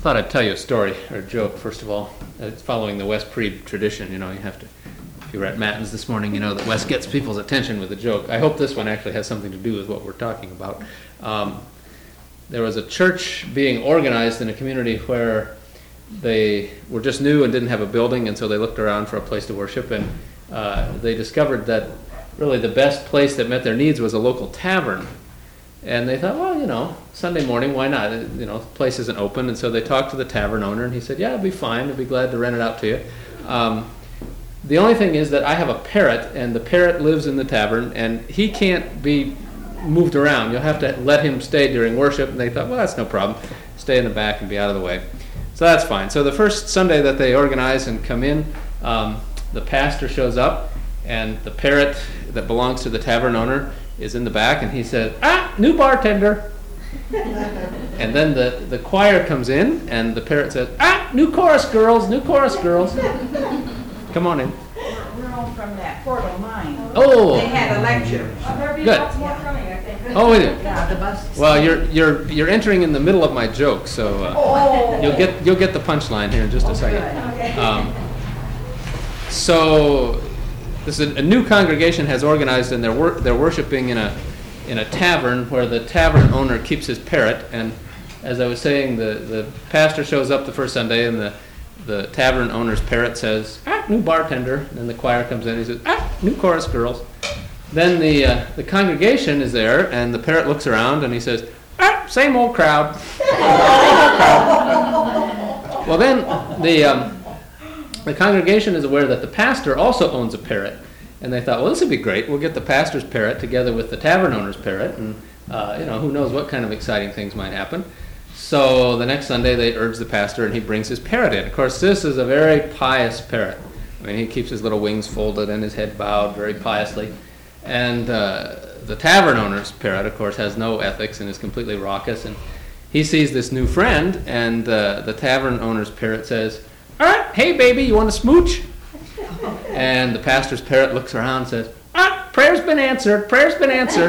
thought I'd tell you a story, or a joke, first of all. It's following the Wes Preeb tradition. You have to, if you were at Matins this morning, you know that Wes gets people's attention with a joke. I hope this one actually has something to do with what we're talking about. There was a church being organized in a community where they were just new and didn't have a building, and so they looked around for a place to worship, and they discovered that really the best place that met their needs was a local tavern. And they thought, well, Sunday morning, why not? The place isn't open. And so they talked to the tavern owner, and he said, yeah, it'd be fine. I'd be glad to rent it out to you. The only thing is that I have a parrot, and the parrot lives in the tavern, and he can't be moved around. You'll have to let him stay during worship. And they thought, well, that's no problem. Stay in the back and be out of the way. So that's fine. So the first Sunday that they organize and come in, the pastor shows up, and the parrot that belongs to the tavern owner is in the back, and he says, new bartender. And then the choir comes in, and the parrot says, new chorus girls, new chorus girls. Come on in. We're home from that Portal Mine. Oh. They had a lecture. There'll be Good. lots more coming, I think. Oh, we do. Yeah, the bus. Well, you're entering in the middle of my joke, so you'll get the punchline here in just a second. Okay. So this is a new congregation has organized, and they're worshiping in a tavern where the tavern owner keeps his parrot. And as I was saying, the pastor shows up the first Sunday, and the tavern owner's parrot says, new bartender. And then the choir comes in, and he says, new chorus girls. Then the congregation is there, and the parrot looks around, and he says, same old crowd. Well, then the congregation is aware that the pastor also owns a parrot, and they thought, well, this would be great. We'll get the pastor's parrot together with the tavern owner's parrot, and who knows what kind of exciting things might happen. So the next Sunday they urge the pastor, and he brings his parrot in. Of course, this is a very pious parrot. I mean, he keeps his little wings folded and his head bowed very piously. And the tavern owner's parrot, of course, has no ethics and is completely raucous. And he sees this new friend, and the tavern owner's parrot says, hey, baby, you want to smooch? And the pastor's parrot looks around and says, prayer's been answered, prayer's been answered.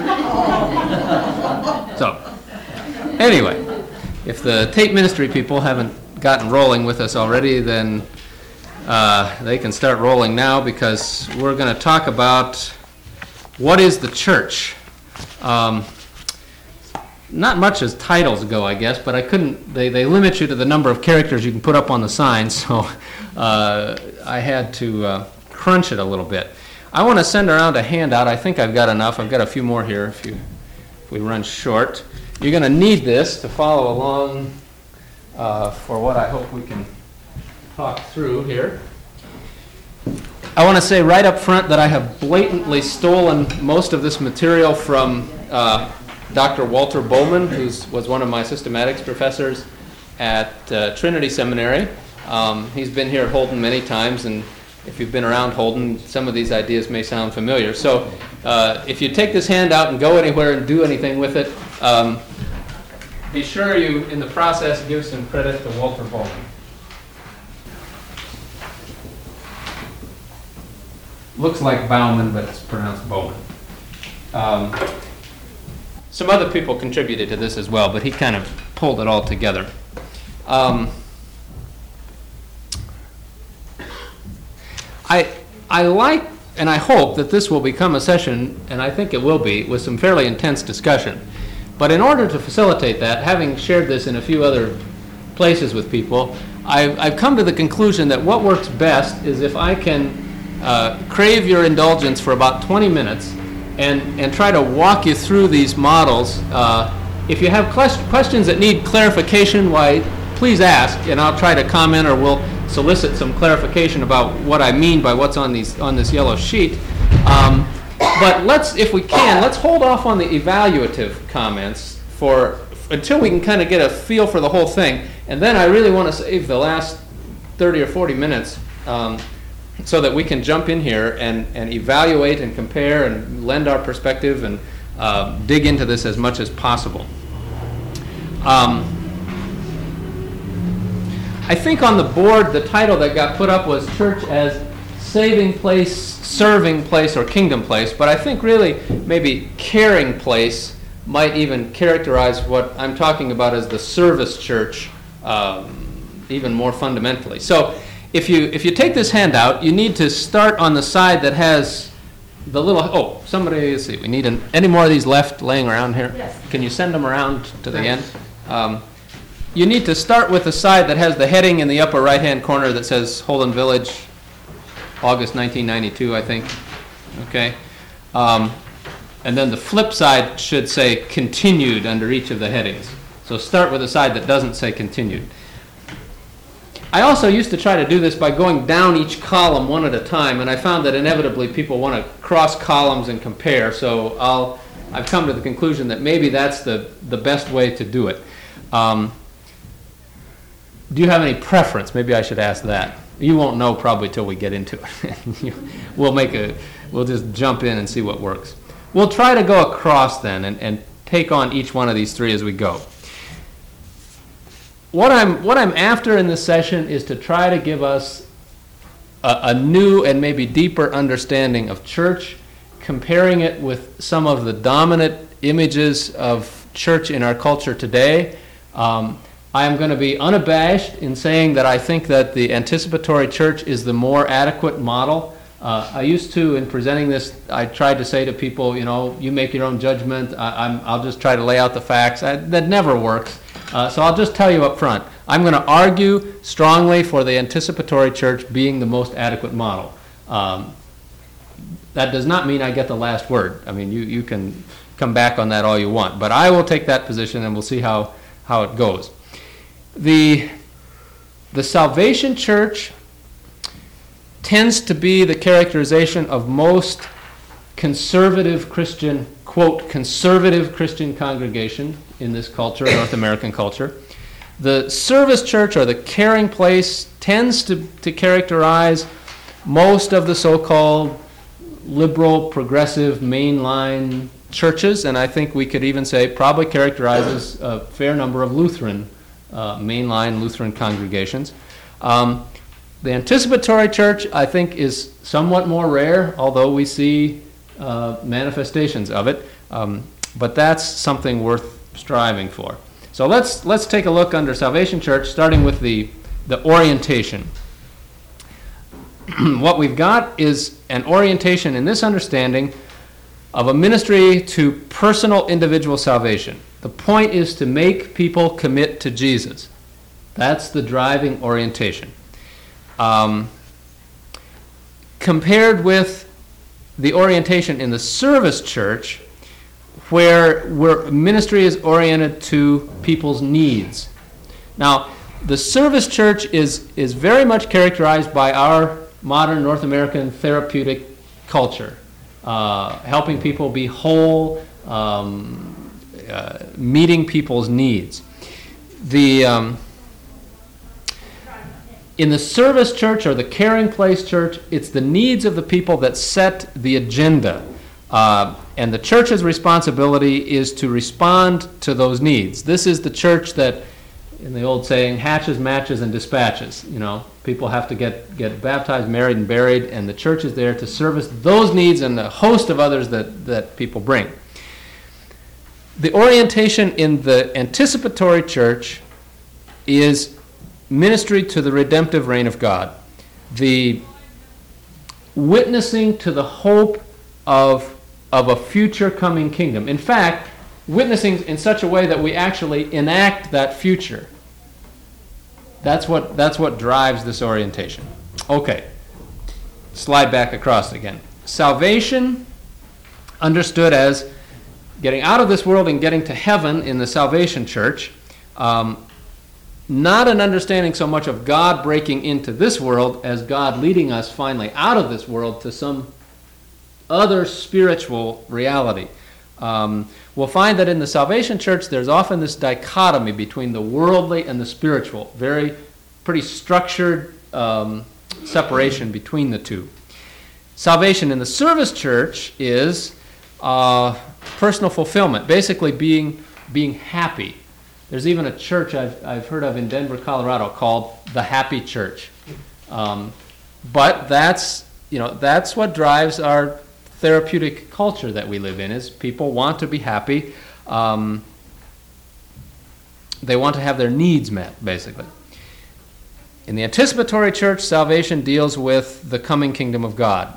So, anyway, if the tape ministry people haven't gotten rolling with us already, then they can start rolling now, because we're going to talk about what is the church. Not much as titles go, I guess, but I couldn't. They limit you to the number of characters you can put up on the sign, so I had to crunch it a little bit. I want to send around a handout. I think I've got enough. I've got a few more here if we run short. You're going to need this to follow along for what I hope we can talk through here. I want to say right up front that I have blatantly stolen most of this material from Dr. Walter Bowman, who was one of my systematics professors at Trinity Seminary. He's been here at Holden many times, and if you've been around Holden, some of these ideas may sound familiar. So if you take this handout and go anywhere and do anything with it, be sure you, in the process, give some credit to Walter Bowman. Looks like Bauman, but it's pronounced Bowman. Some other people contributed to this as well, but he kind of pulled it all together. I like and I hope that this will become a session, and I think it will be, with some fairly intense discussion. But in order to facilitate that, having shared this in a few other places with people, I've come to the conclusion that what works best is if I can crave your indulgence for about 20 minutes and try to walk you through these models. If you have questions that need clarification, why, please ask, and I'll try to comment, or we'll solicit some clarification about what I mean by what's on this yellow sheet. But if we can, let's hold off on the evaluative comments until we can kind of get a feel for the whole thing. And then I really want to save the last 30 or 40 minutes so that we can jump in here and evaluate and compare and lend our perspective and dig into this as much as possible. I think on the board the title that got put up was Church as Saving Place, Serving Place, or Kingdom Place, but I think really maybe Caring Place might even characterize what I'm talking about as the service church even more fundamentally. So if you take this handout, you need to start on the side that has the little, somebody, let's see, we need any more of these left laying around here? Yes. Can you send them around to the end? You need to start with the side that has the heading in the upper right-hand corner that says Holden Village, August 1992, I think. Okay. And then the flip side should say continued under each of the headings. So start with the side that doesn't say continued. I also used to try to do this by going down each column one at a time, and I found that inevitably people want to cross columns and compare, so I've come to the conclusion that maybe that's the best way to do it. Do you have any preference? Maybe I should ask that. You won't know probably till we get into it. We'll just jump in and see what works. We'll try to go across then and take on each one of these three as we go. What I'm after in this session is to try to give us a new and maybe deeper understanding of church, comparing it with some of the dominant images of church in our culture today. I am going to be unabashed in saying that I think that the anticipatory church is the more adequate model. I used to, in presenting this, I tried to say to people, you make your own judgment. I'll just try to lay out the facts. That never works. So I'll just tell you up front. I'm going to argue strongly for the anticipatory church being the most adequate model. That does not mean I get the last word. I mean, you can come back on that all you want. But I will take that position, and we'll see how it goes. The Salvation Church tends to be the characterization of most conservative Christian, quote, conservative Christian congregation in this culture, North American culture. The Service Church, or the Caring Place, tends to characterize most of the so-called liberal, progressive, mainline churches, and I think we could even say probably characterizes a fair number of Lutheran mainline Lutheran congregations. The anticipatory church, I think, is somewhat more rare, although we see manifestations of it. But that's something worth striving for. So let's take a look under Salvation Church, starting with the orientation. What we've got is an orientation in this understanding of a ministry to personal individual salvation. The point is to make people commit to Jesus. That's the driving orientation. Compared with the orientation in the Service Church, where ministry is oriented to people's needs. Now, the Service Church is very much characterized by our modern North American therapeutic culture, helping people be whole, meeting people's needs. In the Service Church or the Caring Place Church, it's the needs of the people that set the agenda. And the church's responsibility is to respond to those needs. This is the church that, in the old saying, hatches, matches, and dispatches. People have to get baptized, married, and buried, and the church is there to service those needs and a host of others that people bring. The orientation in the anticipatory church is ministry to the redemptive reign of God. The witnessing to the hope of a future coming kingdom. In fact, witnessing in such a way that we actually enact that future. That's what drives this orientation. Okay, slide back across again. Salvation, understood as getting out of this world and getting to heaven in the Salvation Church. Not an understanding so much of God breaking into this world as God leading us finally out of this world to some other spiritual reality. We'll find that in the Salvation Church there's often this dichotomy between the worldly and the spiritual, pretty structured separation between the two. Salvation in the Service Church is personal fulfillment, basically being happy. There's even a church I've heard of in Denver, Colorado called the Happy Church. But that's what drives our therapeutic culture that we live in, is people want to be happy. They want to have their needs met, basically. In the anticipatory church, salvation deals with the coming kingdom of God.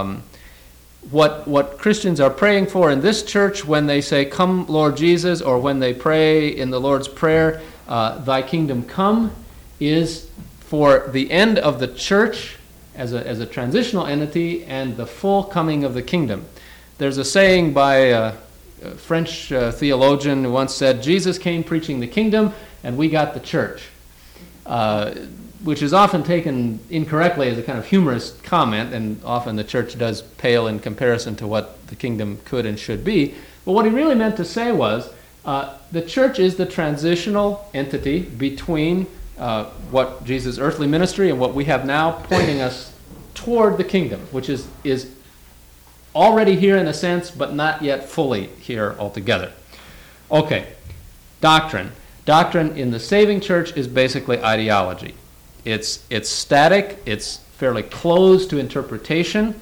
What Christians are praying for in this church when they say, "Come, Lord Jesus," or when they pray in the Lord's Prayer, "Thy kingdom come," is for the end of the church as a transitional entity and the full coming of the kingdom. There's a saying by a French theologian who once said, "Jesus came preaching the kingdom, and we got the church," which is often taken incorrectly as a kind of humorous comment, and often the church does pale in comparison to what the kingdom could and should be. But what he really meant to say was, the church is the transitional entity between what Jesus' earthly ministry and what we have now, pointing us toward the kingdom, which is already here in a sense, but not yet fully here altogether. Okay, doctrine. Doctrine in the saving church is basically ideology. It's static. It's fairly closed to interpretation.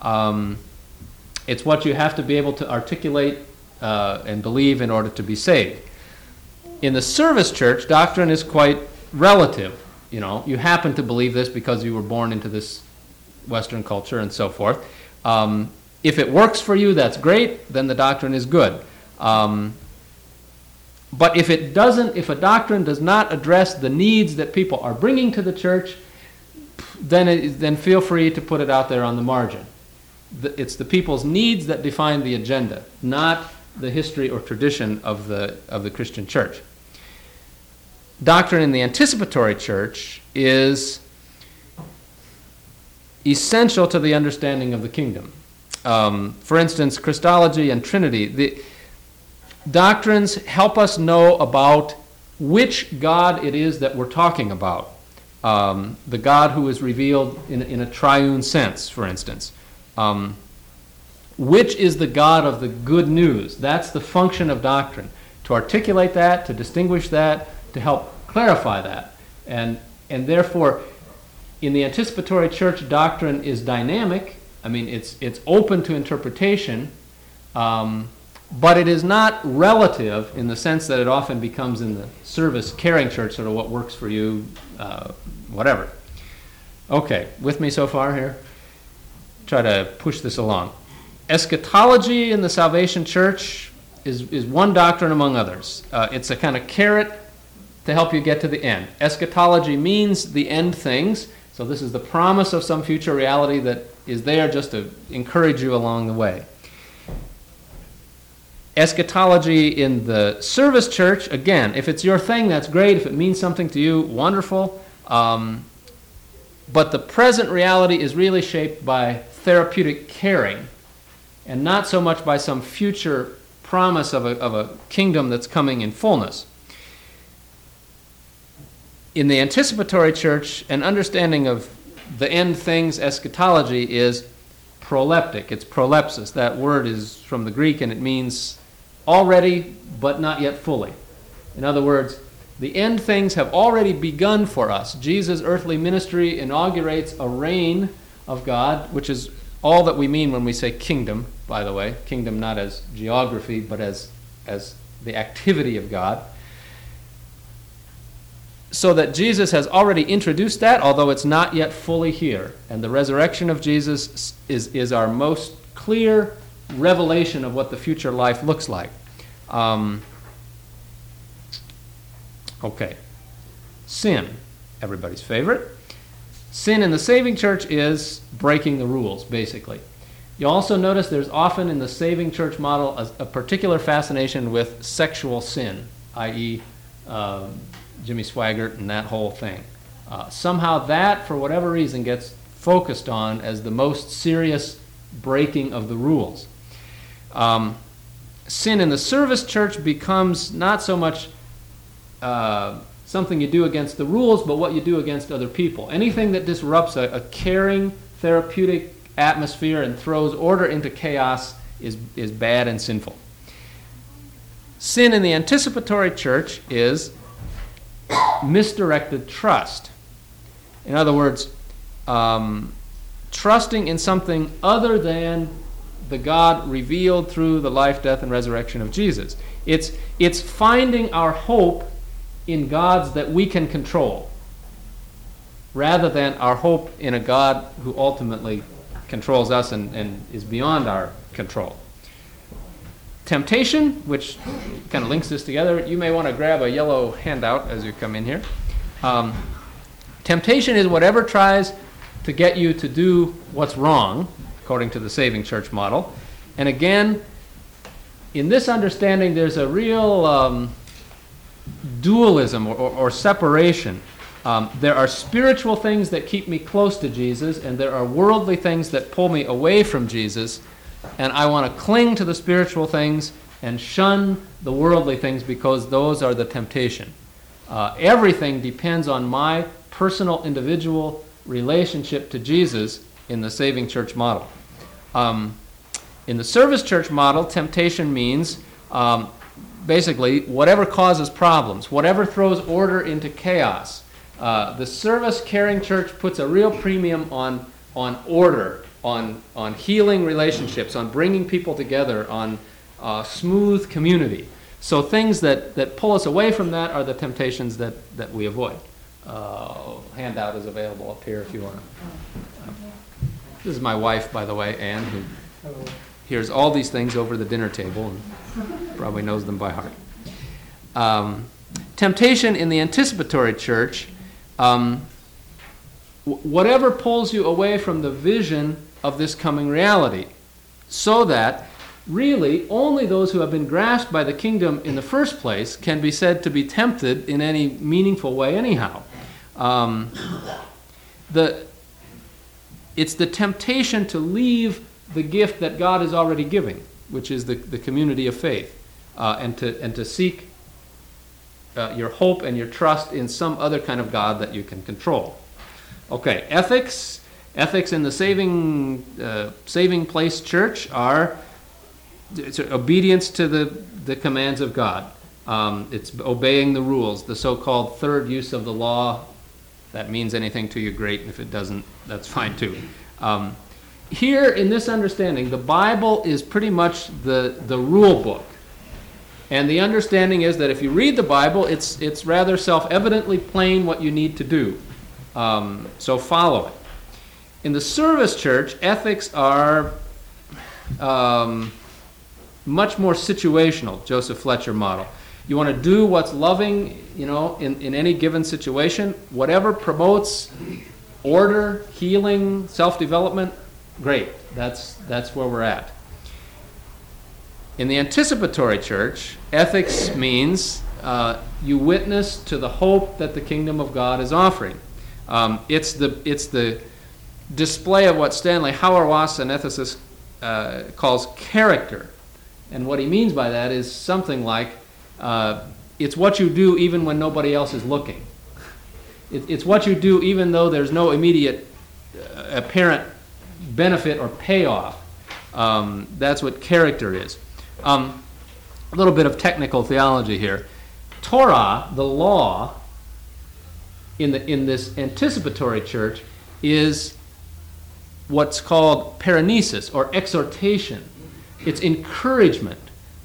It's what you have to be able to articulate and believe in order to be saved. In the service church, doctrine is quite relative. You happen to believe this because you were born into this Western culture and so forth. If it works for you, that's great. Then the doctrine is good. But if it doesn't, if a doctrine does not address the needs that people are bringing to the church, then feel free to put it out there on the margin. It's the people's needs that define the agenda, not the history or tradition of the Christian church. Doctrine in the anticipatory church is essential to the understanding of the kingdom. For instance, Christology and Trinity. The doctrines help us know about which God it is that we're talking about. The God who is revealed in a triune sense, for instance. Which is the God of the good news? That's the function of doctrine. To articulate that, to distinguish that, to help clarify that. And therefore, in the anticipatory church, doctrine is dynamic. I mean, it's open to interpretation, but it is not relative in the sense that it often becomes in the service caring church, sort of what works for you, whatever. Okay, with me so far here? Try to push this along. Eschatology in the salvation church is one doctrine among others. It's a kind of carrot to help you get to the end. Eschatology means the end things, so this is the promise of some future reality that is there just to encourage you along the way. Eschatology in the service church, again, if it's your thing, that's great. If it means something to you, wonderful. But the present reality is really shaped by therapeutic caring and not so much by some future promise of a kingdom that's coming in fullness. In the anticipatory church, an understanding of the end things, eschatology, is proleptic. It's prolepsis. That word is from the Greek, and it means already, but not yet fully. In other words, the end things have already begun for us. Jesus' earthly ministry inaugurates a reign of God, which is all that we mean when we say kingdom, by the way. Kingdom not as geography, but as the activity of God. So that Jesus has already introduced that, although it's not yet fully here. And the resurrection of Jesus is our most clear revelation of what the future life looks like. Okay. Sin, everybody's favorite. Sin in the saving church is breaking the rules, basically. You also notice there's often in the saving church model a particular fascination with sexual sin, i.e., Jimmy Swaggart and that whole thing. Somehow that, for whatever reason, gets focused on as the most serious breaking of the rules. Sin in the service church becomes not so much something you do against the rules, but what you do against other people. Anything that disrupts a caring, therapeutic atmosphere and throws order into chaos is bad and sinful. Sin in the anticipatory church is misdirected trust. In other words, trusting in something other than the God revealed through the life, death, and resurrection of Jesus. It's finding our hope in gods that we can control, rather than our hope in a God who ultimately controls us and is beyond our control. Temptation, which kind of links this together, you may want to grab a yellow handout as you come in here. Temptation is whatever tries to get you to do what's wrong, according to the saving church model. And again, in this understanding, there's a real dualism or separation. There are spiritual things that keep me close to Jesus, and there are worldly things that pull me away from Jesus, and I want to cling to the spiritual things and shun the worldly things because those are the temptation. Everything depends on my personal, individual relationship to Jesus in the saving church model. In the service church model, temptation means basically whatever causes problems, whatever throws order into chaos. The service caring church puts a real premium on order, on healing relationships, on bringing people together, on smooth community. So things that pull us away from that are the temptations that we avoid. Handout is available up here if you want to. This is my wife, by the way, Anne, who hears all these things over the dinner table and probably knows them by heart. Temptation in the anticipatory church, whatever pulls you away from the vision of this coming reality, so that really only those who have been grasped by the kingdom in the first place can be said to be tempted in any meaningful way anyhow. It's the temptation to leave the gift that God is already giving, which is the community of faith, and to seek your hope and your trust in some other kind of God that you can control. Okay, ethics in the saving place church are it's obedience to the commands of God. It's obeying the rules, the so-called third use of the law. That means anything to you, great. If it doesn't, that's fine too. Here, in this understanding, the Bible is pretty much the rule book. And the understanding is that if you read the Bible, it's rather self-evidently plain what you need to do. So follow it. In the service church, ethics are much more situational, Joseph Fletcher model. You want to do what's loving, in any given situation. Whatever promotes order, healing, self-development, great. That's where we're at. In the anticipatory church, ethics means you witness to the hope that the kingdom of God is offering. It's the display of what Stanley Hauerwas, an ethicist, calls character. And what he means by that is something like, it's what you do even when nobody else is looking. It's what you do even though there's no immediate apparent benefit or payoff. That's what character is. A little bit of technical theology here. Torah, the law, in this anticipatory church, is what's called paranesis, or exhortation. It's encouragement.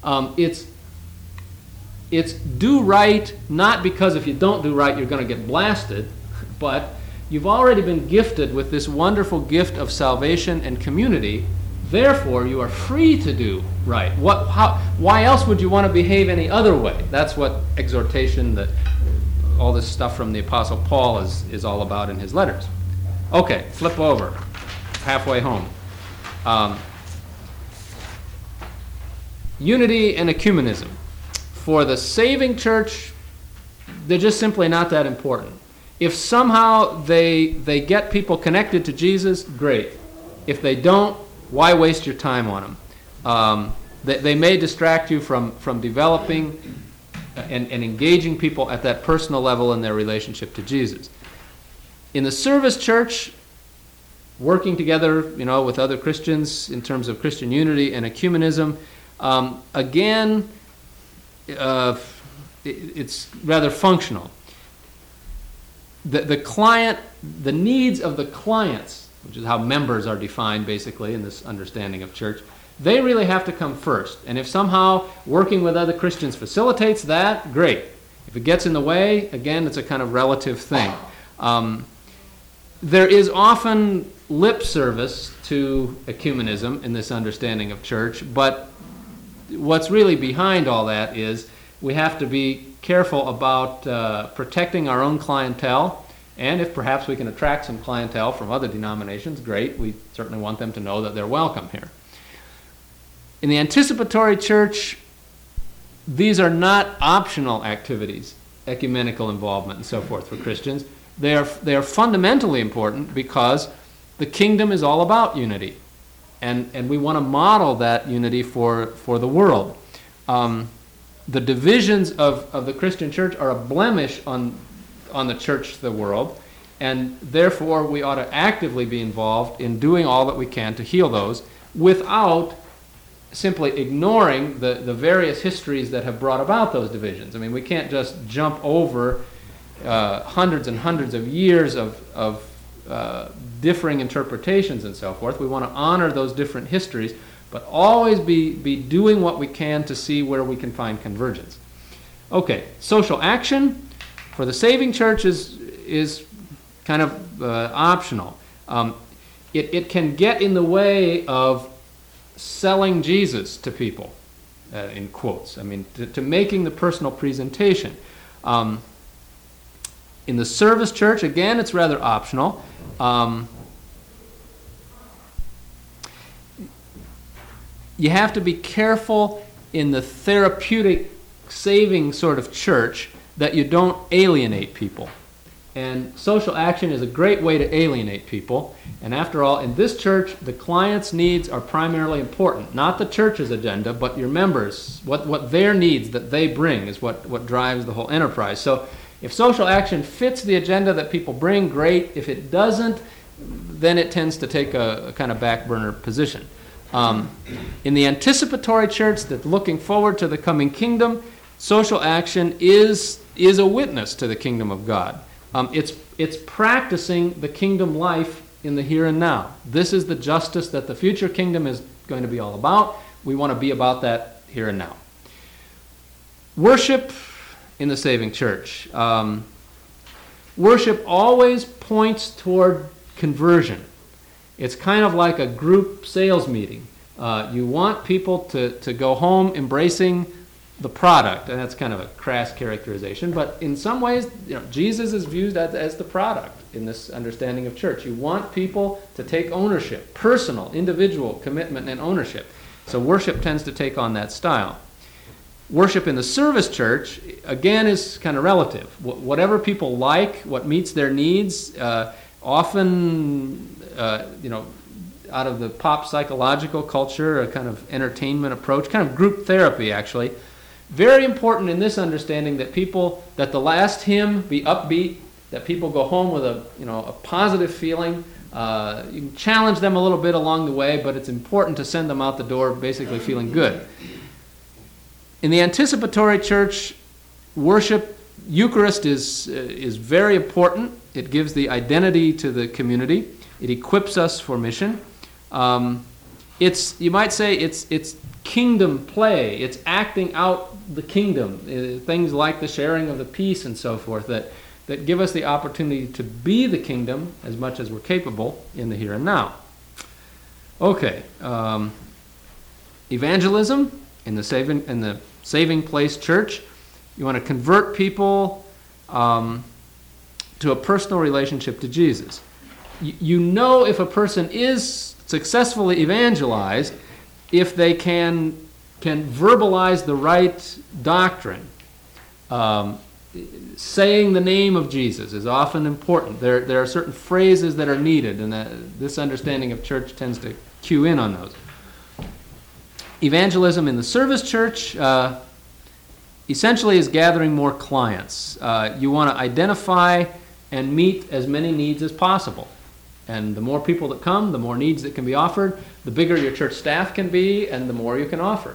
It's do right, not because if you don't do right you're going to get blasted, but you've already been gifted with this wonderful gift of salvation and community. Therefore, you are free to do right. Why else would you want to behave any other way? That's what exhortation, all this stuff from the Apostle Paul is all about in his letters. Okay, flip over. Halfway home. Unity and ecumenism. For the saving church, they're just simply not that important. If somehow they get people connected to Jesus, great. If they don't, why waste your time on them? They may distract you from developing and engaging people at that personal level in their relationship to Jesus. In the service church, working together, with other Christians in terms of Christian unity and ecumenism, again, it's rather functional. The client, the needs of the clients, which is how members are defined basically in this understanding of church, they really have to come first. And if somehow working with other Christians facilitates that, great. If it gets in the way, again, it's a kind of relative thing. There is often lip service to ecumenism in this understanding of church, but what's really behind all that is we have to be careful about protecting our own clientele, and if perhaps we can attract some clientele from other denominations, great. We certainly want them to know that they're welcome here. In the anticipatory church, these are not optional activities, ecumenical involvement and so forth for Christians. They are fundamentally important because the kingdom is all about unity, and we want to model that unity for the world. The divisions of the Christian church are a blemish on the church to the world, and therefore we ought to actively be involved in doing all that we can to heal those without simply ignoring the various histories that have brought about those divisions. I mean, we can't just jump over hundreds and hundreds of years of differing interpretations and so forth. We want to honor those different histories, but always be doing what we can to see where we can find convergence. Okay, social action for the saving church is kind of optional. It can get in the way of selling Jesus to people, in quotes. I mean, to making the personal presentation. In the service church, again, it's rather optional. You have to be careful in the therapeutic, saving sort of church that you don't alienate people. And social action is a great way to alienate people. And after all, in this church, the client's needs are primarily important. Not the church's agenda, but your members. What their needs that they bring is what drives the whole enterprise. So if social action fits the agenda that people bring, great. If it doesn't, then it tends to take a kind of back burner position. In the anticipatory church that's looking forward to the coming kingdom, social action is a witness to the kingdom of God. It's practicing the kingdom life in the here and now. This is the justice that the future kingdom is going to be all about. We want to be about that here and now. Worship in the saving church. Worship always points toward conversion. It's kind of like a group sales meeting. You want people to go home embracing the product, and that's kind of a crass characterization, but in some ways, Jesus is viewed as the product in this understanding of church. You want people to take ownership, personal, individual commitment and ownership. So worship tends to take on that style. Worship in the service church, again, is kind of relative. Whatever people like, what meets their needs, often, out of the pop psychological culture, a kind of entertainment approach, kind of group therapy, actually. Very important in this understanding that the last hymn be upbeat, that people go home with a positive feeling. You can challenge them a little bit along the way, but it's important to send them out the door basically feeling good. In the anticipatory church, worship, Eucharist is very important. It gives the identity to the community. It equips us for mission. You might say it's kingdom play. It's acting out the kingdom. Things like the sharing of the peace and so forth that give us the opportunity to be the kingdom as much as we're capable in the here and now. Okay. Evangelism in the saving place church. You want to convert people to a personal relationship to Jesus. You know if a person is successfully evangelized if they can verbalize the right doctrine. Saying the name of Jesus is often important. There are certain phrases that are needed, and this understanding of church tends to cue in on those. Evangelism in the service church essentially is gathering more clients. You want to identify and meet as many needs as possible. And the more people that come, the more needs that can be offered, the bigger your church staff can be, and the more you can offer.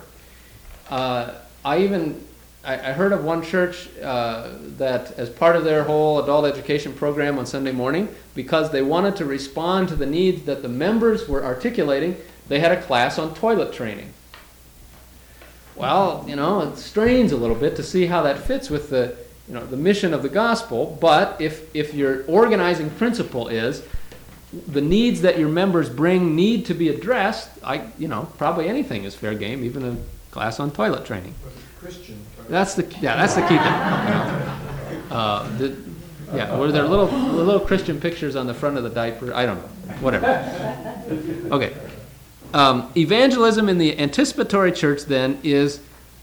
I heard of one church that as part of their whole adult education program on Sunday morning, because they wanted to respond to the needs that the members were articulating, they had a class on toilet training. Well, it strains a little bit to see how that fits with the the mission of the gospel. But if your organizing principle is the needs that your members bring need to be addressed, probably anything is fair game, even a class on toilet training. Christian. That's the key thing. Were there little Christian pictures on the front of the diaper? I don't know. Whatever. Okay. Evangelism in the anticipatory church then is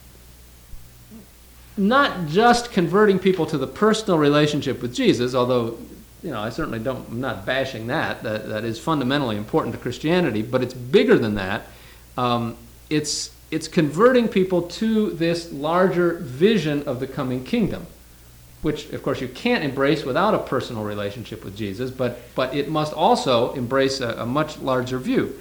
not just converting people to the personal relationship with Jesus, although I certainly I'm not bashing that. That is fundamentally important to Christianity, but it's bigger than that. It's converting people to this larger vision of the coming kingdom, which, of course, you can't embrace without a personal relationship with Jesus, but it must also embrace a much larger view.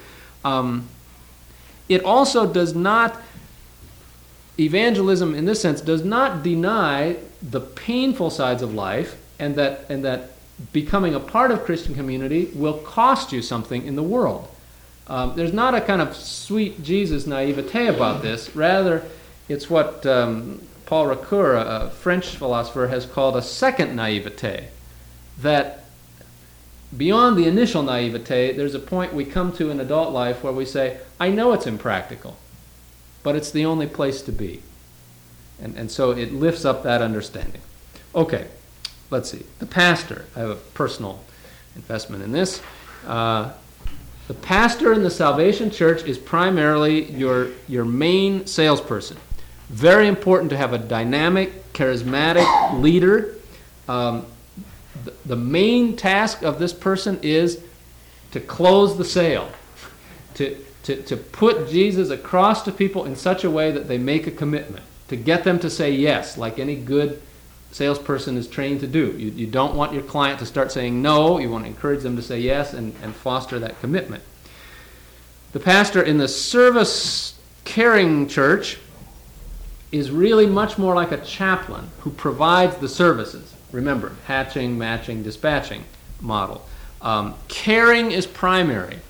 It also does not, evangelism in this sense, does not deny the painful sides of life, and that becoming a part of Christian community will cost you something in the world. There's not a kind of sweet Jesus naivete about this. Rather, it's what Paul Ricoeur, a French philosopher, has called a second naivete. That beyond the initial naivete, there's a point we come to in adult life where we say, I know it's impractical, but it's the only place to be. And so it lifts up that understanding. Okay, let's see. The pastor. I have a personal investment in this. The pastor in the Salvation Church is primarily your main salesperson. Very important to have a dynamic, charismatic leader. The main task of this person is to close the sale, to put Jesus across to people in such a way that they make a commitment, to get them to say yes, like any good salesperson is trained to do. You don't want your client to start saying no. You want to encourage them to say yes and foster that commitment. The pastor in the service caring church is really much more like a chaplain who provides the services. Remember, hatching, matching, dispatching model. Caring is primary.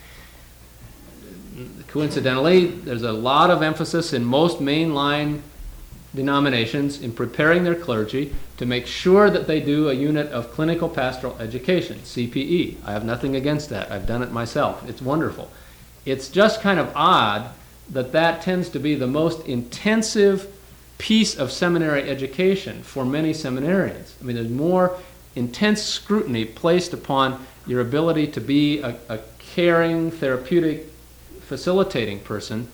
Coincidentally, there's a lot of emphasis in most mainline denominations in preparing their clergy to make sure that they do a unit of clinical pastoral education, CPE. I have nothing against that. I've done it myself. It's wonderful. It's just kind of odd that tends to be the most intensive piece of seminary education for many seminarians. I mean, there's more intense scrutiny placed upon your ability to be a caring, therapeutic, facilitating person.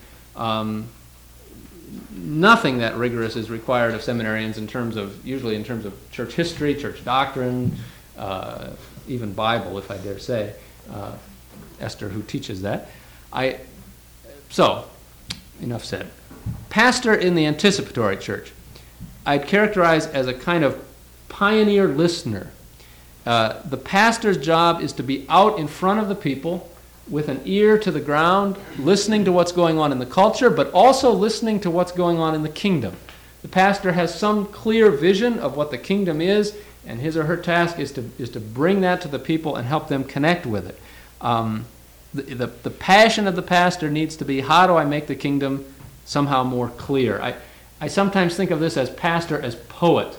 Nothing that rigorous is required of seminarians usually in terms of church history, church doctrine, even Bible, if I dare say. Esther, who teaches that. So, enough said. Pastor in the anticipatory church, I'd characterize as a kind of pioneer listener. The pastor's job is to be out in front of the people with an ear to the ground, listening to what's going on in the culture, but also listening to what's going on in the kingdom. The pastor has some clear vision of what the kingdom is, and his or her task is to bring that to the people and help them connect with it. The passion of the pastor needs to be, how do I make the kingdom somehow more clear? I sometimes think of this as pastor as poet,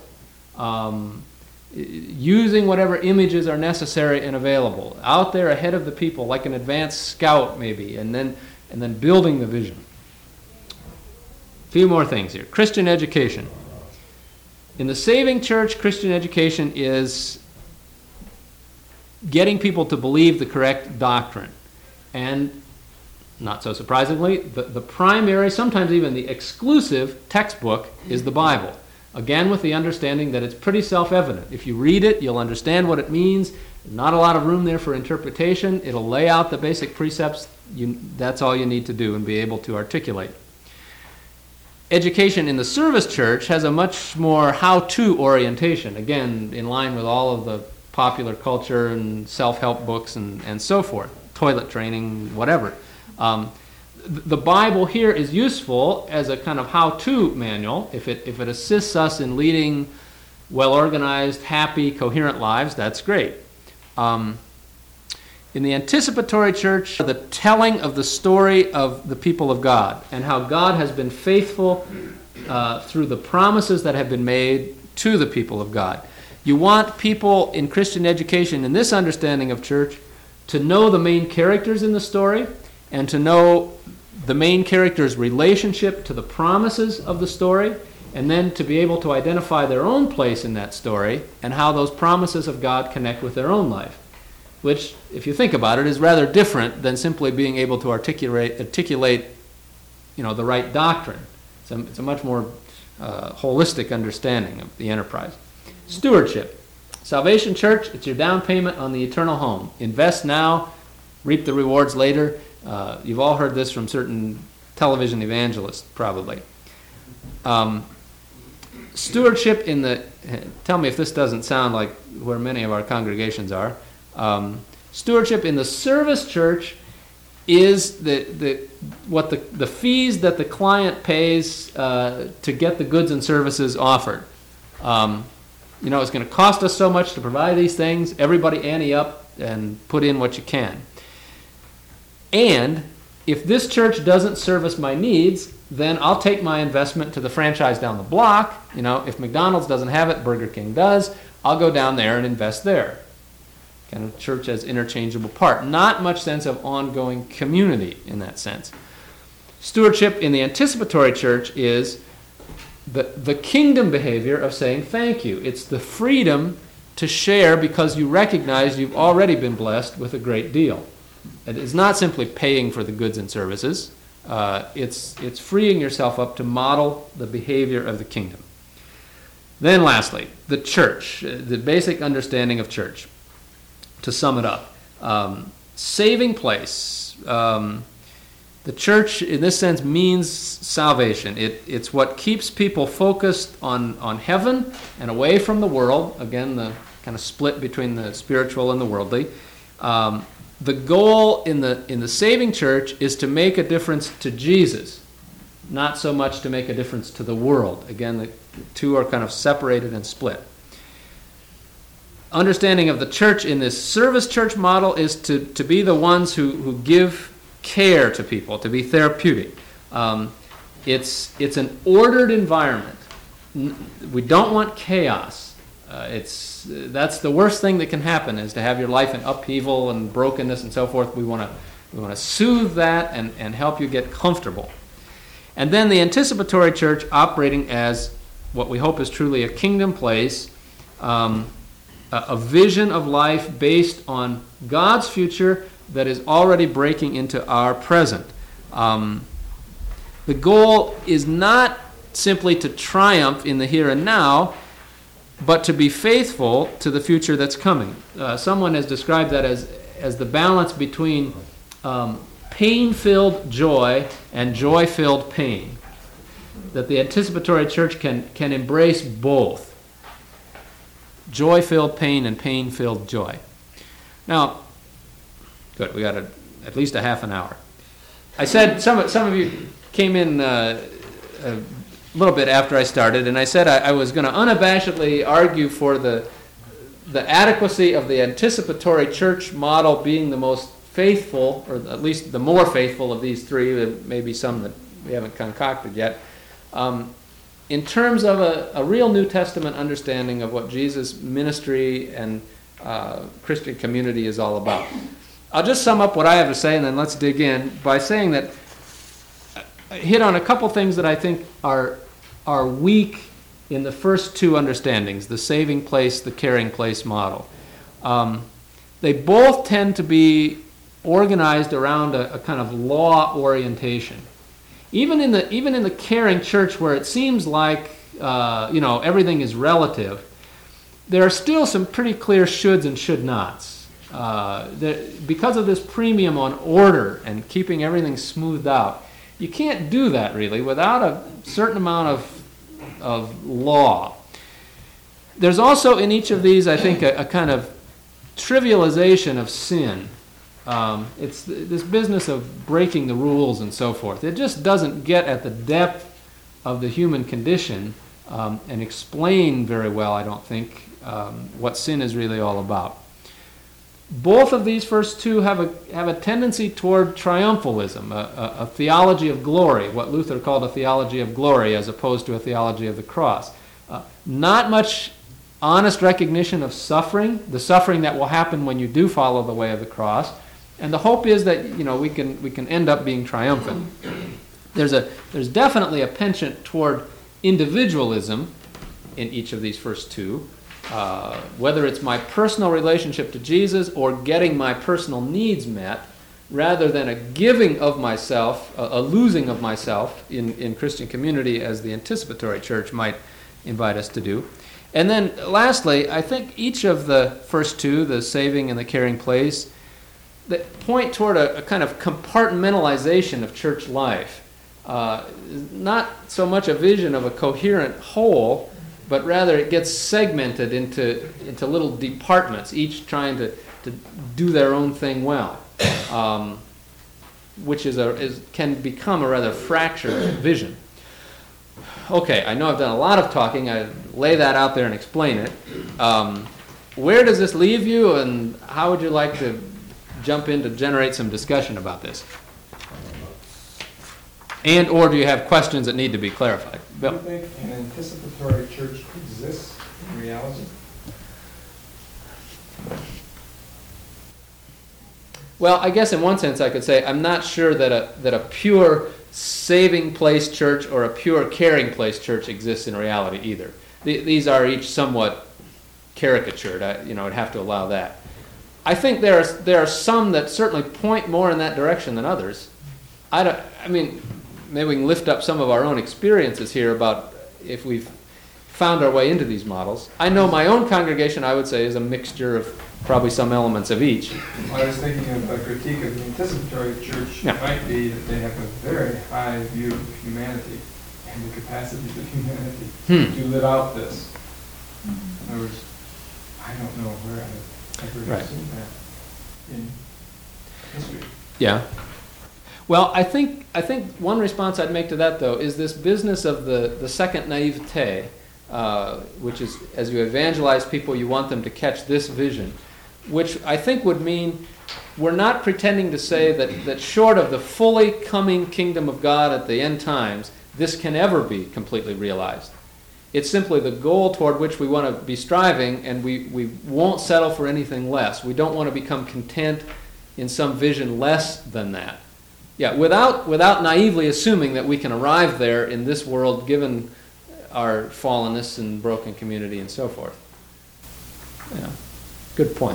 using whatever images are necessary and available, out there ahead of the people like an advanced scout maybe, and then building the vision. A few more things here. Christian education. In the saving church, Christian education is getting people to believe the correct doctrine. And, not so surprisingly, the primary, sometimes even the exclusive textbook is the Bible. Again, with the understanding that it's pretty self-evident. If you read it, you'll understand what it means. There's not a lot of room there for interpretation. It'll lay out the basic precepts. That's all you need to do and be able to articulate. Education in the service church has a much more how-to orientation. Again, in line with all of the popular culture and self-help books and so forth. Toilet training, whatever. The Bible here is useful as a kind of how-to manual. If it assists us in leading well-organized, happy, coherent lives, that's great. In the anticipatory church, the telling of the story of the people of God and how God has been faithful through the promises that have been made to the people of God. You want people in Christian education, in this understanding of church, to know the main characters in the story and to know the main character's relationship to the promises of the story, and then to be able to identify their own place in that story and how those promises of God connect with their own life, which, if you think about it, is rather different than simply being able to articulate the right doctrine. It's a much more holistic understanding of the enterprise. Stewardship. Salvation Church, it's your down payment on the eternal home. Invest now, reap the rewards later. You've all heard this from certain television evangelists, probably. Stewardship in the, tell me if this doesn't sound like where many of our congregations are. Stewardship in the service church is the fees that the client pays to get the goods and services offered. It's going to cost us so much to provide these things. Everybody ante up and put in what you can. And if this church doesn't service my needs, then I'll take my investment to the franchise down the block. If McDonald's doesn't have it, Burger King does. I'll go down there and invest there. Kind of church as interchangeable part. Not much sense of ongoing community in that sense. Stewardship in the anticipatory church is the kingdom behavior of saying thank you. It's the freedom to share because you recognize you've already been blessed with a great deal. It is not simply paying for the goods and services. It's freeing yourself up to model the behavior of the kingdom. Then lastly, the church, the basic understanding of church. To sum it up, saving place. The church, in this sense, means salvation. It's what keeps people focused on heaven and away from the world. Again, the kind of split between the spiritual and the worldly. The goal in the saving church is to make a difference to Jesus, not so much to make a difference to the world. Again, the two are kind of separated and split. Understanding of the church in this service church model is to be the ones who give care to people, to be therapeutic. It's an ordered environment. We don't want chaos. That's the worst thing that can happen, is to have your life in upheaval and brokenness and so forth. We want to soothe that and help you get comfortable. And then the anticipatory church operating as what we hope is truly a kingdom place, a vision of life based on God's future that is already breaking into our present. The goal is not simply to triumph in the here and now, but to be faithful to the future that's coming. Someone has described that as the balance between pain-filled joy and joy-filled pain. That the anticipatory church can embrace both. Joy-filled pain and pain-filled joy. Now, good, we got at least a half an hour. I said some of you came in a little bit after I started, and I said I was going to unabashedly argue for the adequacy of the anticipatory church model being the most faithful, or at least the more faithful of these three. There may be some that we haven't concocted yet. In terms of a real New Testament understanding of what Jesus' ministry and Christian community is all about. I'll just sum up what I have to say, and then let's dig in by saying that I hit on a couple things that I think are weak in the first two understandings, the saving place, the caring place model. They both tend to be organized around a kind of law orientation. Even in the caring church, where it seems like everything is relative, there are still some pretty clear shoulds and should nots. Because of this premium on order and keeping everything smoothed out, you can't do that really without a certain amount of law. There's also in each of these, I think, a kind of trivialization of sin. It's this business of breaking the rules and so forth. It just doesn't get at the depth of the human condition and explain very well, I don't think, what sin is really all about. Both of these first two have a tendency toward triumphalism, a theology of glory, what Luther called a theology of glory as opposed to a theology of the cross. Not much honest recognition of suffering, the suffering that will happen when you do follow the way of the cross. And the hope is that we can end up being triumphant. There's definitely a penchant toward individualism in each of these first two, whether it's my personal relationship to Jesus or getting my personal needs met, rather than a giving of myself, a losing of myself in Christian community, as the anticipatory church might invite us to do. And then lastly, I think each of the first two, the saving and the caring place, that point toward a kind of compartmentalization of church life. Not so much a vision of a coherent whole, but rather it gets segmented into little departments, each trying to do their own thing well, which can become a rather fractured vision. Okay, I know I've done a lot of talking. I lay that out there and explain it. Where does this leave you, and how would you like to jump in to generate some discussion about this? And or do you have questions that need to be clarified? Bill? Do you think an anticipatory church exists in reality? Well, I guess in one sense I could say I'm not sure that a pure saving place church or a pure caring place church exists in reality either. These are each somewhat caricatured. I'd have to allow that. I think there are some that certainly point more in that direction than others. Maybe we can lift up some of our own experiences here about if we've found our way into these models. I know my own congregation, I would say, is a mixture of probably some elements of each. I was thinking of a critique of the anticipatory church might be that they have a very high view of humanity and the capacities of humanity to live out this. In other words, I don't know where I've ever seen that in history. Yeah. Well, I think one response I'd make to that, though, is this business of the second naivete, which is, as you evangelize people, you want them to catch this vision, which I think would mean we're not pretending to say that short of the fully coming kingdom of God at the end times, this can ever be completely realized. It's simply the goal toward which we want to be striving, and we won't settle for anything less. We don't want to become content in some vision less than that. Yeah, without naively assuming that we can arrive there in this world given our fallenness and broken community and so forth. Yeah, good point.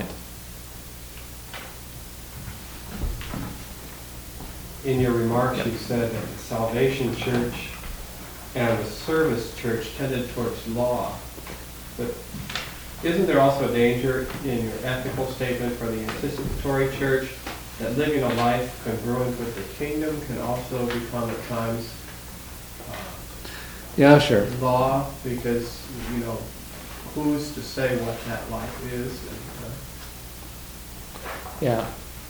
In your remarks, you said that the Salvation Church and the Service Church tended towards law. But isn't there also a danger in your ethical statement for the anticipatory church that living a life congruent with the kingdom can also become at times Yeah, sure. law? Because, who's to say what that life is? Yeah.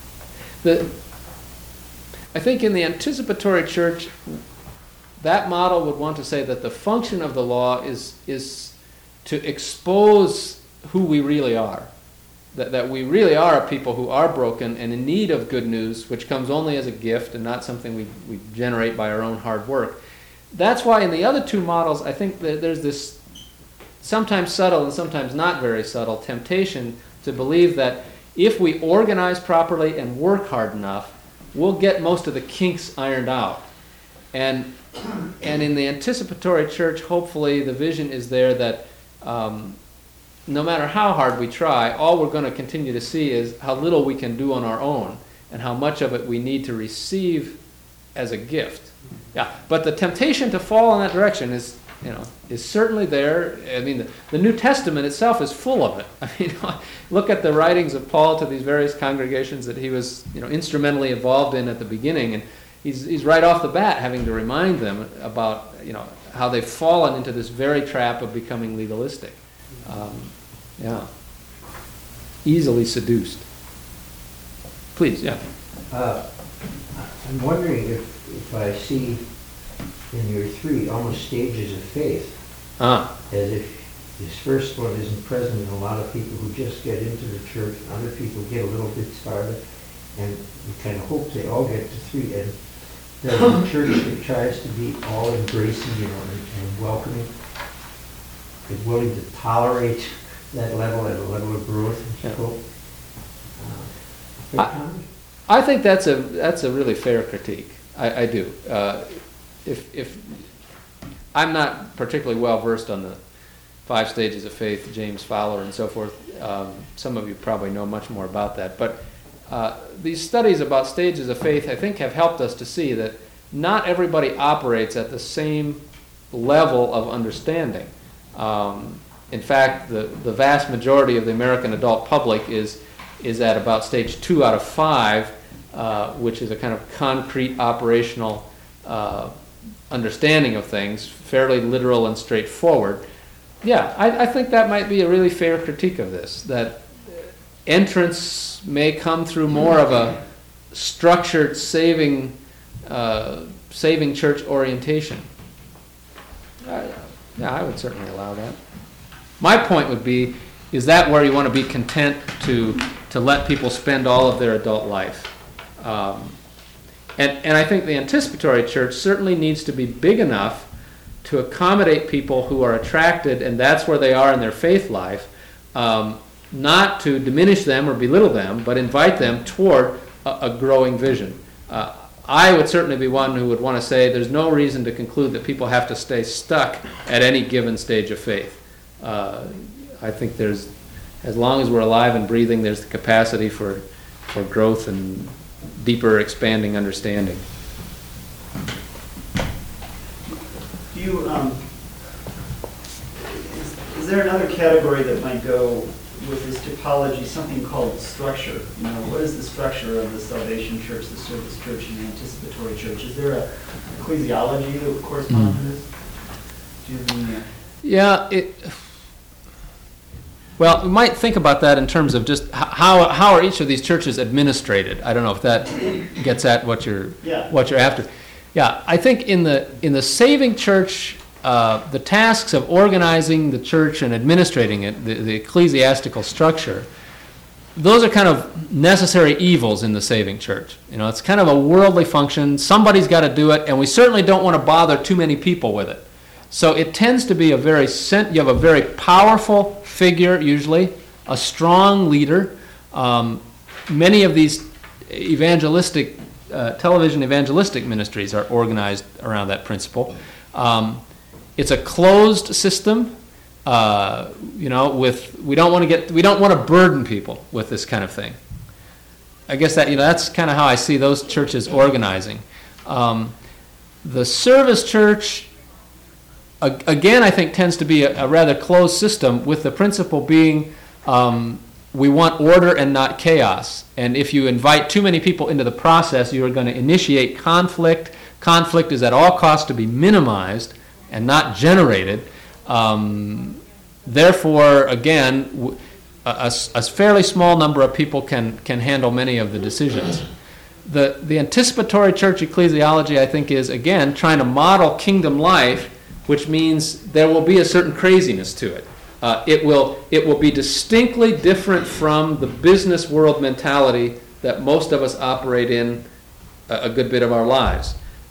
I think in the anticipatory church, that model would want to say that the function of the law is to expose who we really are. That we really are a people who are broken and in need of good news, which comes only as a gift and not something we generate by our own hard work. That's why in the other two models, I think that there's this sometimes subtle and sometimes not very subtle temptation to believe that if we organize properly and work hard enough, we'll get most of the kinks ironed out. And in the anticipatory church, hopefully the vision is there that no matter how hard we try, all we're going to continue to see is how little we can do on our own and how much of it we need to receive as a gift. Yeah, but the temptation to fall in that direction is certainly there. I mean, the New Testament itself is full of it. I mean, look at the writings of Paul to these various congregations that he was, instrumentally involved in at the beginning, and he's right off the bat having to remind them about, how they've fallen into this very trap of becoming legalistic. Easily seduced. Please, yeah. I'm wondering if I see in your three almost stages of faith, as if this first one isn't present in a lot of people who just get into the church, and other people get a little bit started, and we kind of hope they all get to three, and there's a church that tries to be all embracing, and welcoming. is willing to tolerate that level and a level of growth and scope. Fair comment? I think that's a really fair critique. I do. If I'm not particularly well versed on the 5 stages of faith, James Fowler and so forth. Some of you probably know much more about that. But these studies about stages of faith, I think, have helped us to see that not everybody operates at the same level of understanding. In fact, the vast majority of the American adult public is at about stage 2 out of 5, which is a kind of concrete operational understanding of things, fairly literal and straightforward. Yeah, I think that might be a really fair critique of this, that entrance may come through more of a structured saving church orientation. Yeah, I would certainly allow that. My point would be, is that where you want to be content to let people spend all of their adult life? And I think the anticipatory church certainly needs to be big enough to accommodate people who are attracted, and that's where they are in their faith life, not to diminish them or belittle them, but invite them toward a growing vision. I would certainly be one who would want to say there's no reason to conclude that people have to stay stuck at any given stage of faith. I think there's, as long as we're alive and breathing, there's the capacity for growth and deeper expanding understanding. Do you, is there another category that might go with this typology, something called structure? You know, what is the structure of the Salvation Church, the Service Church, and the Anticipatory Church? Is there a ecclesiology that would correspond to this? Do you have any, Yeah, well, we might think about that in terms of just how are each of these churches administrated. I don't know if that gets at what you're after. Yeah, I think in the saving church, the tasks of organizing the church and administrating it, the ecclesiastical structure, those are kind of necessary evils in the saving church. You know, it's kind of a worldly function. Somebody's got to do it, and we certainly don't want to bother too many people with it. So it tends to be you have a very powerful figure, usually, a strong leader. Many of these television evangelistic ministries are organized around that principle. It's a closed system. We don't want to burden people with this kind of thing. I guess that's kind of how I see those churches organizing. The service church, again, I think tends to be a rather closed system, with the principle being we want order and not chaos. And if you invite too many people into the process, you are going to initiate conflict. Conflict is at all costs to be minimized and not generated. Therefore, again, a fairly small number of people can handle many of the decisions. The anticipatory church ecclesiology, I think, is, again, trying to model kingdom life, which means there will be a certain craziness to it. It will be distinctly different from the business world mentality that most of us operate in a good bit of our lives.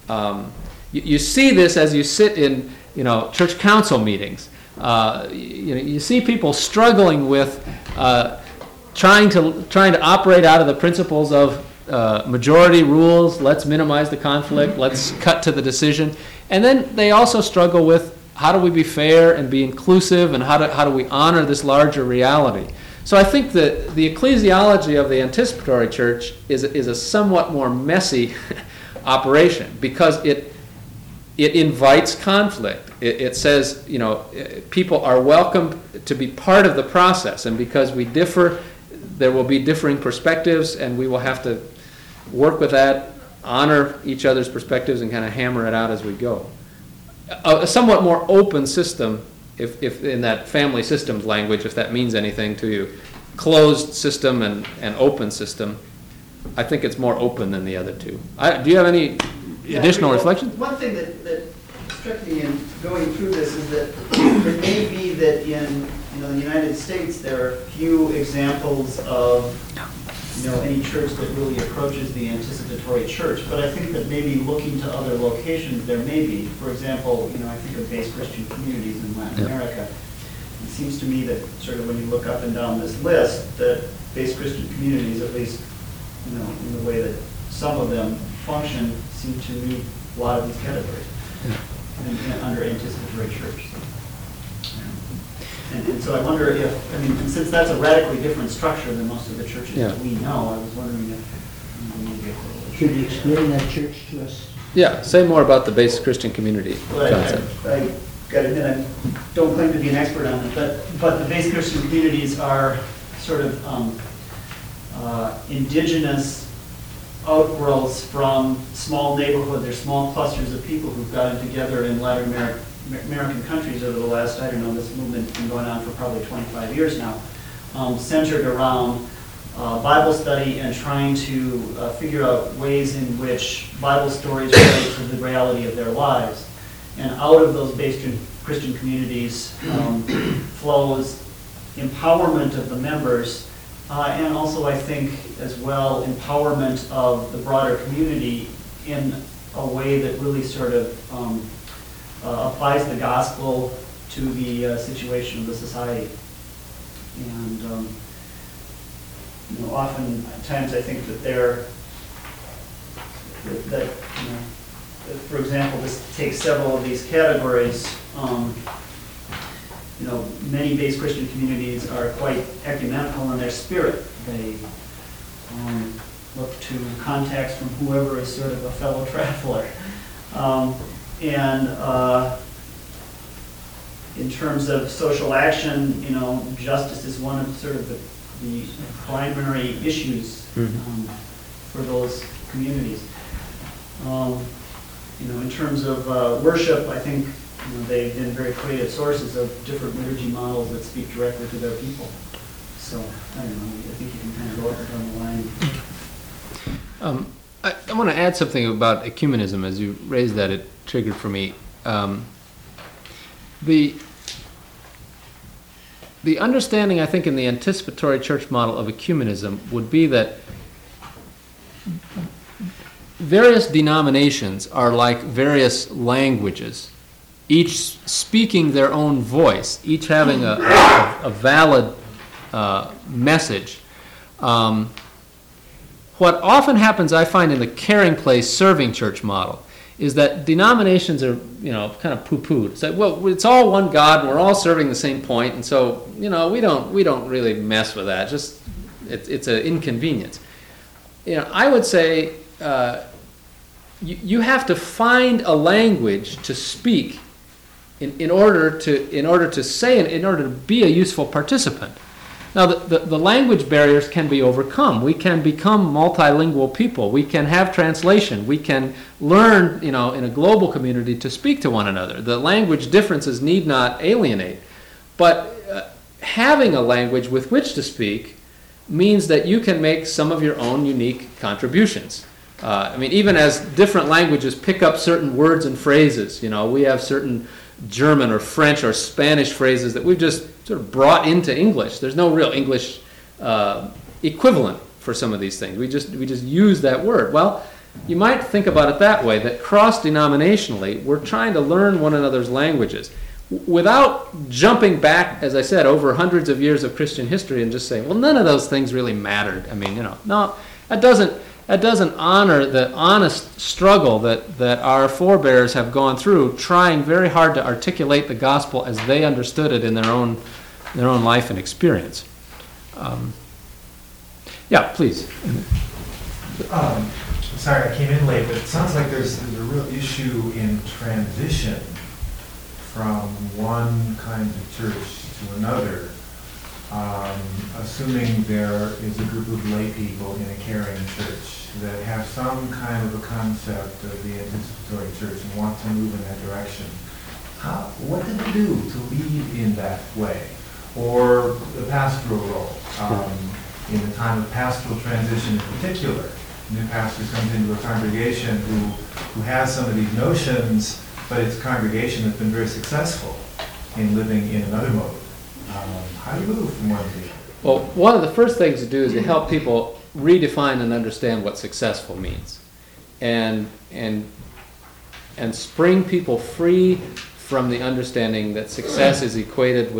You see this as you sit in church council meetings. You see people struggling with trying to operate out of the principles of majority rules. Let's minimize the conflict. Let's cut to the decision. And then they also struggle with how do we be fair and be inclusive, and how do we honor this larger reality. So I think that the ecclesiology of the anticipatory church is a somewhat more messy operation, because it invites conflict. It says, people are welcome to be part of the process, and because we differ, there will be differing perspectives, and we will have to work with that, honor each other's perspectives, and kind of hammer it out as we go. A somewhat more open system, if in that family systems language, if that means anything to you, closed system and open system, I think it's more open than the other two. Do you have any additional reflections? One thing that struck me in going through this is that it may be that in the United States there are few examples of any church that really approaches the anticipatory church, but I think that maybe looking to other locations there may be. For example, I think of base Christian communities in Latin America. it seems to me that sort of when you look up and down this list, that base Christian communities, at least, you know, in the way that some of them function, seem to meet a lot of these categories under anticipatory church. And so I wonder if, I mean, and since that's a radically different structure than most of the churches that we know, I was wondering if maybe Should you explain that church to us? Yeah, say more about the base Christian community concept. I gotta admit, I don't claim to be an expert on it, but the base Christian communities are sort of indigenous outgrowths from small neighborhoods. They're small clusters of people who've gotten together in Latin American countries over the last, I don't know, this movement's been going on for probably 25 years now, centered around Bible study and trying to figure out ways in which Bible stories relate to the reality of their lives. And out of those base Christian communities flows empowerment of the members, and also, I think, as well, empowerment of the broader community in a way that really sort of applies the gospel to the situation of the society. And you know, oftentimes I think that you know, for example, this takes several of these categories. You know, many base Christian communities are quite ecumenical in their spirit. They look to contacts from whoever is sort of a fellow traveler. In terms of social action, you know, justice is one of sort of the primary issues for those communities. You know, in terms of worship, I think, you know, they've been very creative sources of different liturgy models that speak directly to their people. So, I don't know, I think you can kind of go up and down the line. I want to add something about ecumenism. As you raised that, it triggered for me. The understanding, I think, in the anticipatory church model of ecumenism would be that various denominations are like various languages, each speaking their own voice, each having a valid message. What often happens, I find, in the caring place serving church model is that denominations are, you know, kind of poo-pooed. It's like, well, it's all one God, and we're all serving the same point, and so, you know, we don't really mess with that. Just it's an inconvenience. You know, I would say you have to find a language to speak in order to say and in order to be a useful participant. Now, the language barriers can be overcome. We can become multilingual people. We can have translation. We can learn, you know, in a global community to speak to one another. The language differences need not alienate. But having a language with which to speak means that you can make some of your own unique contributions. I mean, even as different languages pick up certain words and phrases, you know, we have certain German or French or Spanish phrases that we've just sort of brought into English. There's no real English equivalent for some of these things. We just use that word. Well, you might think about it that way, that cross-denominationally, we're trying to learn one another's languages without jumping back, as I said, over hundreds of years of Christian history and just saying, well, none of those things really mattered. I mean, you know, no, that doesn't honor the honest struggle that our forebears have gone through, trying very hard to articulate the gospel as they understood it in their own life and experience. Yeah, please. Sorry, I came in late, but it sounds like there's a real issue in transition from one kind of church to another. Assuming there is a group of lay people in a caring church that have some kind of a concept of the anticipatory church and want to move in that direction. What do they do to lead in that way? Or the pastoral role, in the time of pastoral transition in particular. New pastor comes into a congregation who has some of these notions, but it's a congregation that's been very successful in living in another mode. How do you move from one to the other? Well, one of the first things to do is to help people redefine and understand what successful means, and spring people free from the understanding that success is equated with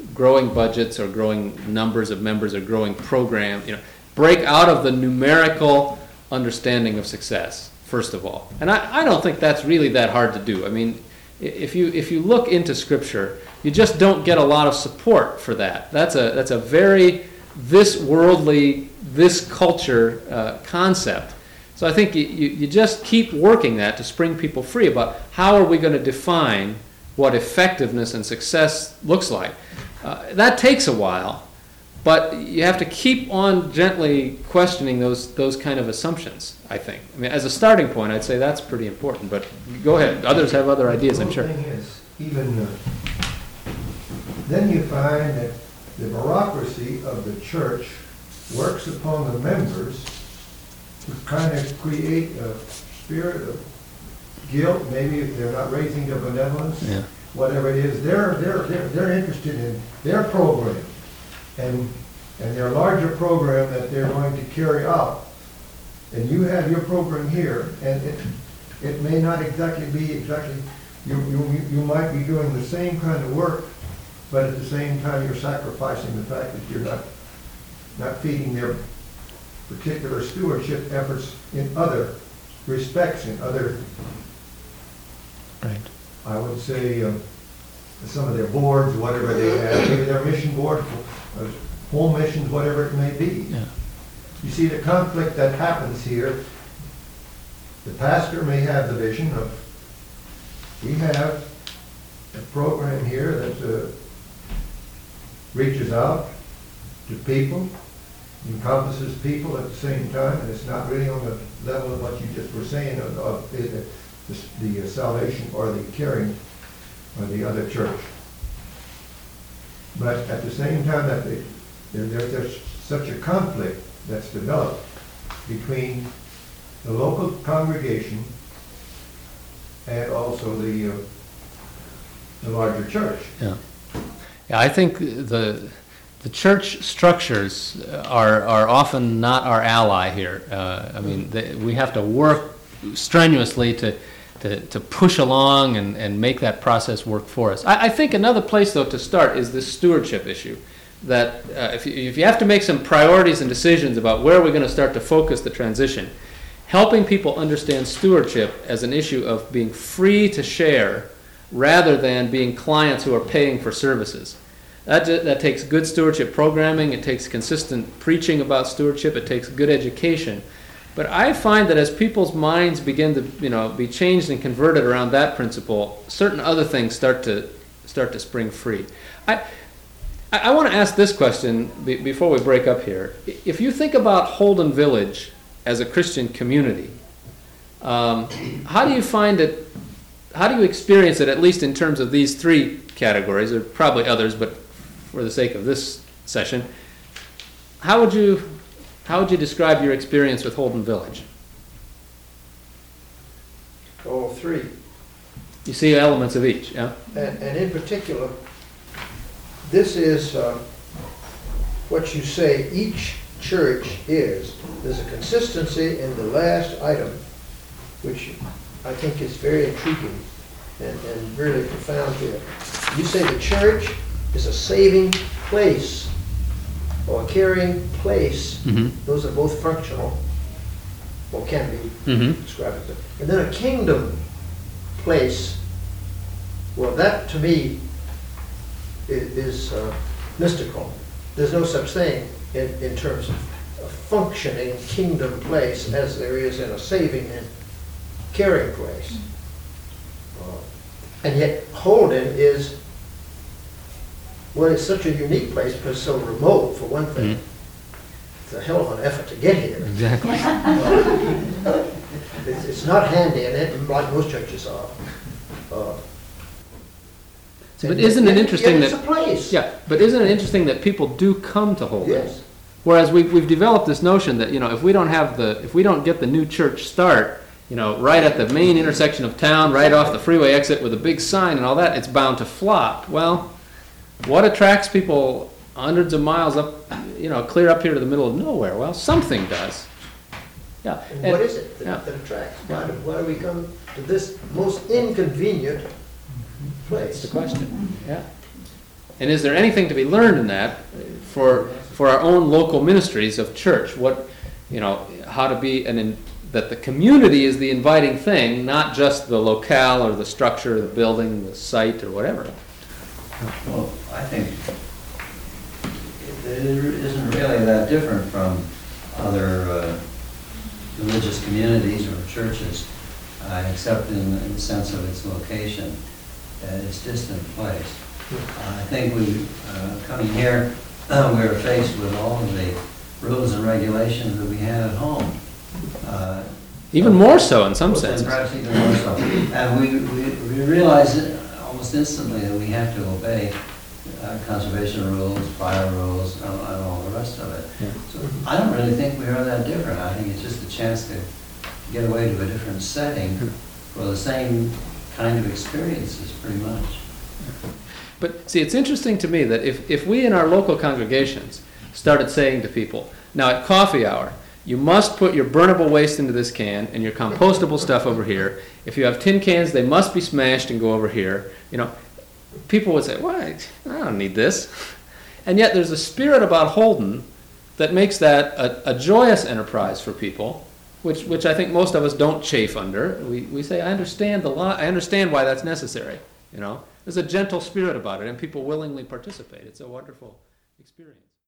growing budgets or growing numbers of members or growing program, break out of the numerical understanding of success, first of all. And I don't think that's really that hard to do. I mean, if you look into Scripture, you just don't get a lot of support for that. That's a very this worldly, this culture concept. So I think you just keep working that to spring people free about how are we going to define what effectiveness and success looks like. That takes a while, but you have to keep on gently questioning those kind of assumptions, I think. I mean, as a starting point, I'd say that's pretty important, but go ahead. Others have other ideas, I'm sure. The thing is, even then you find that the bureaucracy of the church works upon the members to kind of create a spirit of guilt, maybe if they're not raising their benevolence, whatever it is, they're interested in their program and their larger program that they're going to carry out. And you have your program here, and it may not exactly be you might be doing the same kind of work, but at the same time you're sacrificing the fact that you're not feeding their particular stewardship efforts in other respects, in other, Right. I would say, some of their boards, whatever they have, maybe their mission board, home missions, whatever it may be. Yeah. You see the conflict that happens here. The pastor may have the vision of, we have a program here that reaches out to people, encompasses people at the same time, and it's not really on the level of what you just were saying of the salvation or the caring or the other church. But at the same time that there's such a conflict that's developed between the local congregation and also the larger church. Yeah, I think the church structures are often not our ally here. I mean, we have to work strenuously to push along and make that process work for us. I think another place, though, to start is this stewardship issue. That if you have to make some priorities and decisions about where we're going to start to focus the transition, helping people understand stewardship as an issue of being free to share rather than being clients who are paying for services. That takes good stewardship programming, it takes consistent preaching about stewardship, it takes good education. But I find that as people's minds begin to be changed and converted around that principle, certain other things start to spring free. I want to ask this question before we break up here. If you think about Holden Village as a Christian community, how do you find it, how do you experience it, at least in terms of these three categories? There are probably others, but for the sake of this session, how would you describe your experience with Holden Village? Oh, three. You see elements of each, yeah? And in particular, this is what you say each church is. There's a consistency in the last item, which I think is very intriguing and really profound here. You say the church is a saving place or a caring place. Mm-hmm. Those are both functional, or can be Mm-hmm. described as that. And then a kingdom place, well, that to me is mystical. There's no such thing in terms of a functioning kingdom place as there is in a saving and caring place. And yet Holden is, well, it's such a unique place because it's so remote, for one thing. It's a hell of an effort to get here. Exactly. It's not handy, and like most churches are. But isn't it interesting it's that a place? Yeah, but isn't it interesting that people do come to Holden? Yes. Whereas we've developed this notion that if we don't get the new church start, right at the main intersection of town, right off the freeway exit with a big sign and all that, it's bound to flop. Well, what attracts people hundreds of miles up, clear up here to the middle of nowhere? Well, something does. Yeah. And what is it that attracts? Why do we come to this most inconvenient That's place? the question. Yeah. And is there anything to be learned in that for our own local ministries of church? What, how to be that the community is the inviting thing, not just the locale or the structure, the building, the site, or whatever. Well, I think it isn't really that different from other religious communities or churches, except in the sense of its location, its distant place. I think coming here, we were faced with all of the rules and regulations that we had at home. Even more so in some senses. Perhaps even more so. And we realized almost instantly that we have to obey conservation rules, fire rules, and all the rest of it. Yeah. So I don't really think we are that different. I think it's just a chance to get away to a different setting for the same kind of experiences, pretty much. But see, it's interesting to me that if we in our local congregations started saying to people, now at coffee hour, you must put your burnable waste into this can and your compostable stuff over here. If you have tin cans, they must be smashed and go over here. People would say, well, I don't need this. And yet there's a spirit about Holden that makes that a joyous enterprise for people, which I think most of us don't chafe under. We say, I understand I understand why that's necessary. There's a gentle spirit about it, and people willingly participate. It's a wonderful experience.